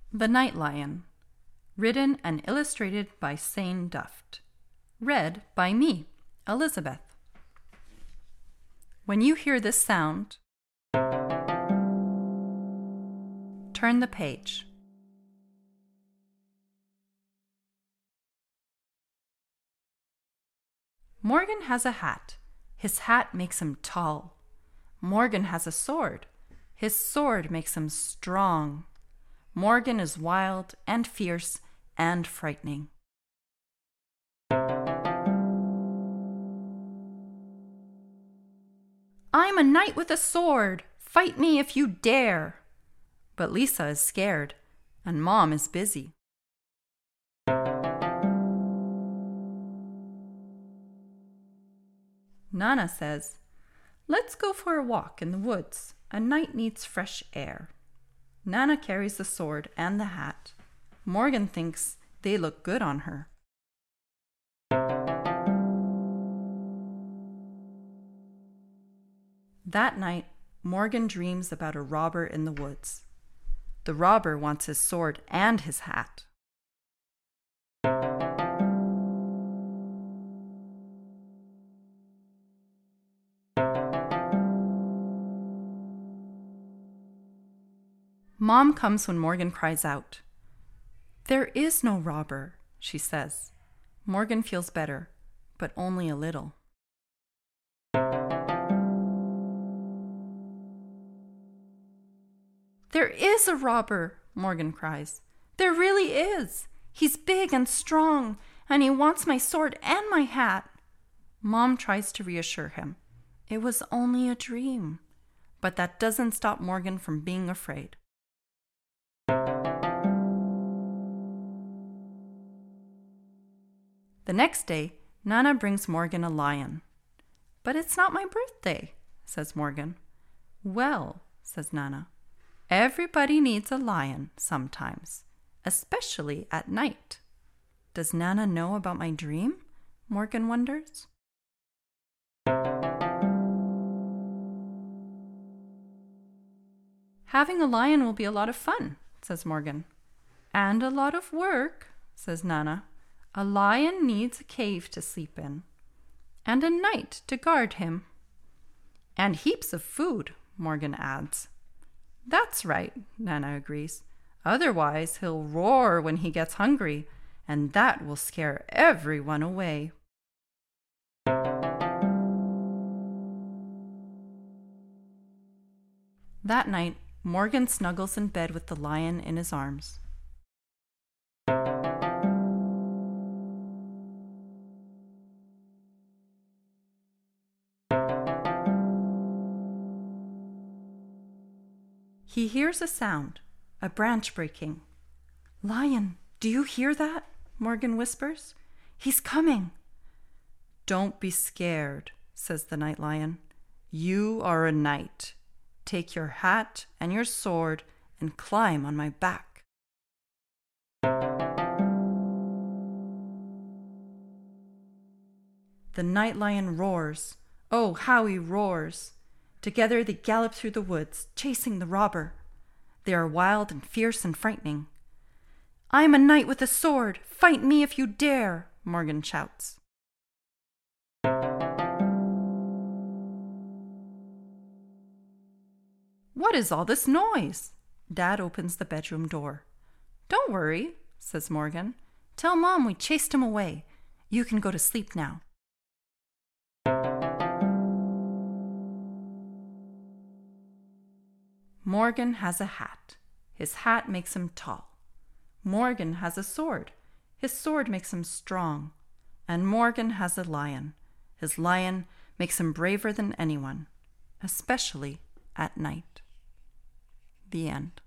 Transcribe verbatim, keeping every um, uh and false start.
The Night Lion. Written and illustrated by Sane Duft. Read by me, Elizabeth. When you hear this sound, turn the page. Morgan has a hat. His hat makes him tall. Morgan has a sword. His sword makes him strong. Morgan is wild and fierce and frightening. I'm a knight with a sword. Fight me if you dare. But Lisa is scared, and Mom is busy. Nana says, "Let's go for a walk in the woods. A knight needs fresh air." Nana carries the sword and the hat. Morgan thinks they look good on her. That night, Morgan dreams about a robber in the woods. The robber wants his sword and his hat. Mom comes when Morgan cries out. "There is no robber," she says. Morgan feels better, but only a little. "There is a robber," Morgan cries. "There really is. He's big and strong, and he wants my sword and my hat." Mom tries to reassure him. It was only a dream. But that doesn't stop Morgan from being afraid. The next day, Nana brings Morgan a lion. "But it's not my birthday," says Morgan. "Well," says Nana, "everybody needs a lion sometimes, especially at night." Does Nana know about my dream? Morgan wonders. "Having a lion will be a lot of fun," says Morgan. "And a lot of work," says Nana. "A lion needs a cave to sleep in, and a knight to guard him." "And heaps of food," Morgan adds. "That's right," Nana agrees. "Otherwise he'll roar when he gets hungry, and that will scare everyone away." That night, Morgan snuggles in bed with the lion in his arms. He hears a sound, a branch breaking. "Lion, do you hear that?" Morgan whispers. "He's coming." "Don't be scared," says the night lion. "You are a knight. Take your hat and your sword and climb on my back." The night lion roars. Oh, how he roars! Together they gallop through the woods, chasing the robber. They are wild and fierce and frightening. "I'm a knight with a sword. Fight me if you dare," Morgan shouts. "What is all this noise?" Dad opens the bedroom door. "Don't worry," says Morgan. "Tell Mom we chased him away. You can go to sleep now." Morgan has a hat. His hat makes him tall. Morgan has a sword. His sword makes him strong. And Morgan has a lion. His lion makes him braver than anyone, especially at night. The end.